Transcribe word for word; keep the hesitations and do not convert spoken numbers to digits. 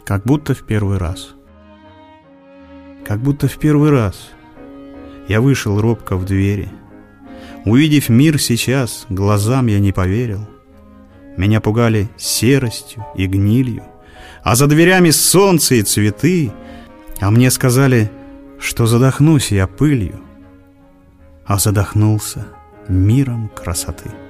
Как будто в первый раз. Как будто в первый раз я вышел робко в двери. Увидев мир сейчас, глазам я не поверил. Меня пугали серостью и гнилью, а за дверями солнце и цветы, а мне сказали, что задохнусь я пылью, а задохнулся миром красоты.